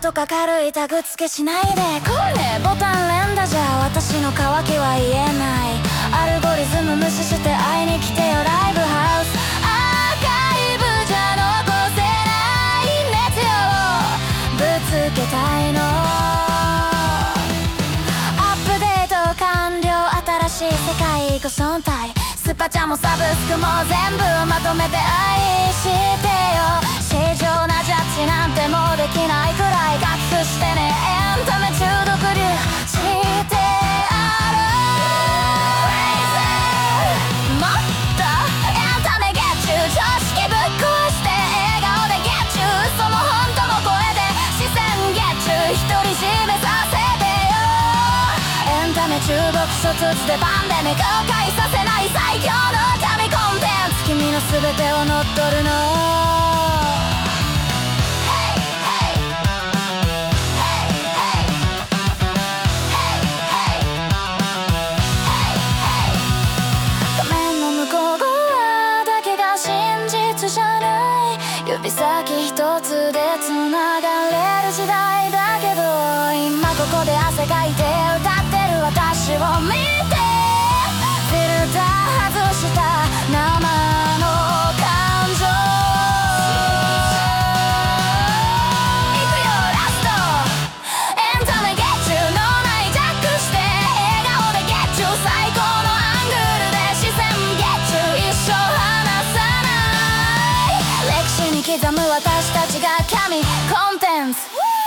とか軽いタグ付けしないで。これボタン連打じゃ私の渇きは言えない。アルゴリズム無視して会いに来てよライブハウス。アーカイブじゃ残せない熱量をぶつけたいの。アップデート完了、新しい世界ご存体。スパチャもサブスクも全部まとめて愛してよ。正常なジャッジなんてもうできないくらい隠してね。エンタメ中毒流してある。もっとエンタメゲッチュー、常識ぶっ壊して笑顔でゲッチュー。嘘も本当も超えて視線ゲッチュー、独り占めさせてよ。エンタメ中毒初通でパンデミックを介させない最強の神コンテンツ。君の全てを乗っ取るの。指先一つで繋がれる時代だけど、今ここで汗かいて歌ってる私を見て。フィルター外した生の感情。いくよラスト。エンタメゲッチュー、脳内ジャックして笑顔でゲッチュー。最高のアングルで視線ゲッチュー。一生離さない歴史に刻む私たちが神コンテンツ。